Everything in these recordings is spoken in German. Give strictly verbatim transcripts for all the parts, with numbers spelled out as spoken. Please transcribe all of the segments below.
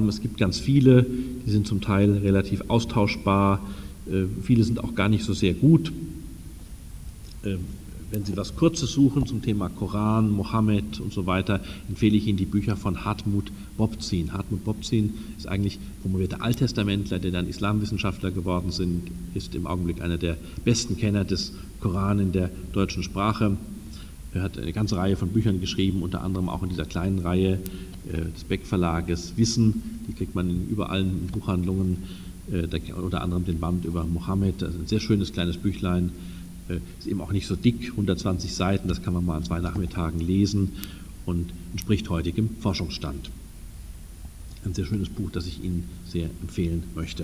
haben. Es gibt ganz viele, die sind zum Teil relativ austauschbar, äh, viele sind auch gar nicht so sehr gut. Äh, wenn Sie was Kurzes suchen zum Thema Koran, Mohammed und so weiter, empfehle ich Ihnen die Bücher von Hartmut Bobzien. Hartmut Bobzien ist eigentlich promovierter Alttestamentler, der dann Islamwissenschaftler geworden sind, ist im Augenblick einer der besten Kenner des Koran in der deutschen Sprache. Er hat eine ganze Reihe von Büchern geschrieben, unter anderem auch in dieser kleinen Reihe äh, des Beck Verlages Wissen. Die kriegt man in überall in Buchhandlungen, äh, da, unter anderem den Band über Mohammed. Das ist ein sehr schönes kleines Büchlein. Ist eben auch nicht so dick, hundertzwanzig Seiten, das kann man mal an zwei Nachmittagen lesen und entspricht heutigem Forschungsstand. Ein sehr schönes Buch, das ich Ihnen sehr empfehlen möchte.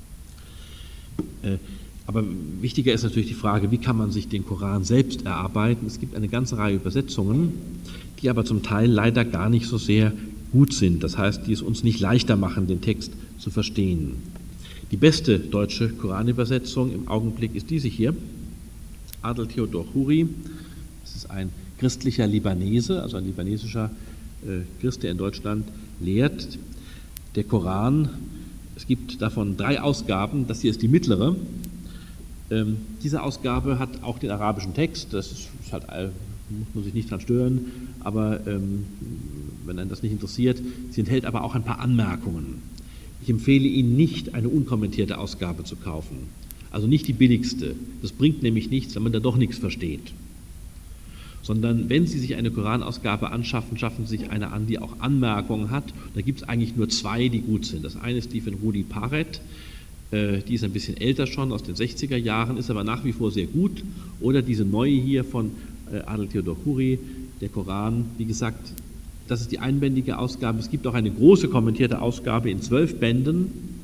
Aber wichtiger ist natürlich die Frage, wie kann man sich den Koran selbst erarbeiten? Es gibt eine ganze Reihe Übersetzungen, die aber zum Teil leider gar nicht so sehr gut sind. Das heißt, die es uns nicht leichter machen, den Text zu verstehen. Die beste deutsche Koranübersetzung im Augenblick ist diese hier. Adel Theodor Khoury, das ist ein christlicher Libanese, also ein libanesischer äh, Christ, der in Deutschland lehrt. Der Koran, es gibt davon drei Ausgaben, das hier ist die mittlere. Ähm, diese Ausgabe hat auch den arabischen Text, das ist, ist halt, muss man sich nicht dran stören, aber ähm, wenn einen das nicht interessiert, sie enthält aber auch ein paar Anmerkungen. Ich empfehle Ihnen nicht, eine unkommentierte Ausgabe zu kaufen. Also nicht die billigste. Das bringt nämlich nichts, wenn man da doch nichts versteht. Sondern wenn Sie sich eine Koranausgabe anschaffen, schaffen Sie sich eine an, die auch Anmerkungen hat. Da gibt es eigentlich nur zwei, die gut sind. Das eine ist die von Rudi Paret, äh, die ist ein bisschen älter schon, aus den sechziger Jahren, ist aber nach wie vor sehr gut. Oder diese neue hier von äh, Adel Theodor Khoury, der Koran, wie gesagt, das ist die einbändige Ausgabe. Es gibt auch eine große kommentierte Ausgabe in zwölf Bänden.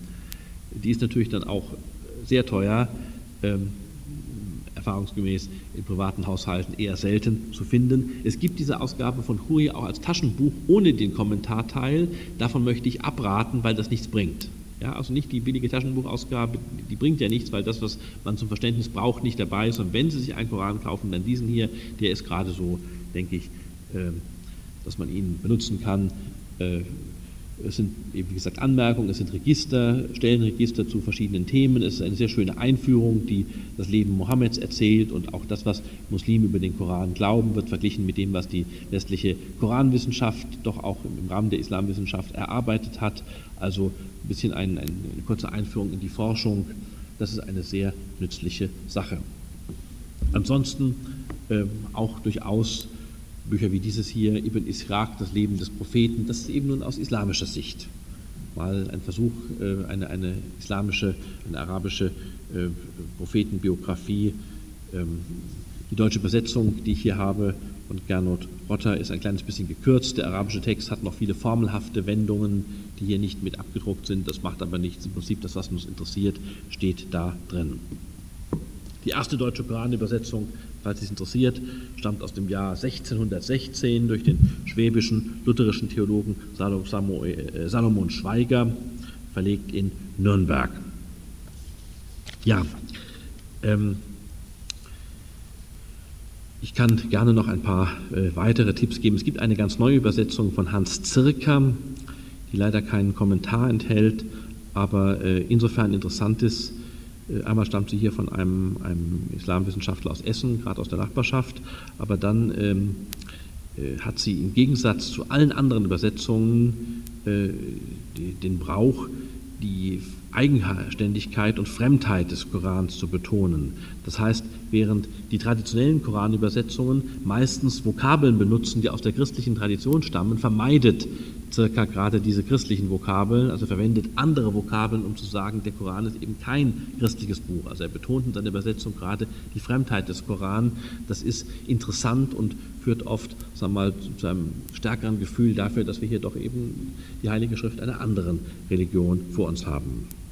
Die ist natürlich dann auch sehr teuer, ähm, erfahrungsgemäß in privaten Haushalten eher selten zu finden. Es gibt diese Ausgabe von Khoury auch als Taschenbuch ohne den Kommentarteil. Davon möchte ich abraten, weil das nichts bringt. Ja, also nicht die billige Taschenbuchausgabe, die bringt ja nichts, weil das, was man zum Verständnis braucht, nicht dabei ist. Und wenn Sie sich einen Koran kaufen, dann diesen hier, der ist gerade so, denke ich, äh, dass man ihn benutzen kann. Äh, Es sind, wie gesagt, Anmerkungen, es sind Register, Stellenregister zu verschiedenen Themen. Es ist eine sehr schöne Einführung, die das Leben Mohammeds erzählt und auch das, was Muslime über den Koran glauben, wird verglichen mit dem, was die westliche Koranwissenschaft doch auch im Rahmen der Islamwissenschaft erarbeitet hat. Also ein bisschen ein, ein, eine kurze Einführung in die Forschung. Das ist eine sehr nützliche Sache. Ansonsten äh, auch durchaus Bücher wie dieses hier, Ibn Ishaq, das Leben des Propheten, das ist eben nun aus islamischer Sicht mal ein Versuch, eine, eine islamische, eine arabische äh, Prophetenbiografie. Ähm, die deutsche Übersetzung, die ich hier habe, von Gernot Rotter, ist ein kleines bisschen gekürzt. Der arabische Text hat noch viele formelhafte Wendungen, die hier nicht mit abgedruckt sind. Das macht aber nichts. Im Prinzip, das, was uns interessiert, steht da drin. Die erste deutsche Koranübersetzung, falls es interessiert, stammt aus dem Jahr sechzehnhundertsechzehn durch den schwäbischen lutherischen Theologen Salomon Schweiger, verlegt in Nürnberg. Ja, ähm, ich kann gerne noch ein paar äh, weitere Tipps geben. Es gibt eine ganz neue Übersetzung von Hans Zirker, die leider keinen Kommentar enthält, aber äh, insofern interessant ist. Einmal stammt sie hier von einem, einem Islamwissenschaftler aus Essen, gerade aus der Nachbarschaft, aber dann ähm, äh, hat sie im Gegensatz zu allen anderen Übersetzungen äh, die, den Brauch, die Eigenständigkeit und Fremdheit des Korans zu betonen. Das heißt, während die traditionellen Koranübersetzungen meistens Vokabeln benutzen, die aus der christlichen Tradition stammen, vermeidet Circa gerade diese christlichen Vokabeln, also verwendet andere Vokabeln, um zu sagen, der Koran ist eben kein christliches Buch. Also er betont in seiner Übersetzung gerade die Fremdheit des Koran. Das ist interessant und führt oft, sagen wir mal, zu einem stärkeren Gefühl dafür, dass wir hier doch eben die Heilige Schrift einer anderen Religion vor uns haben.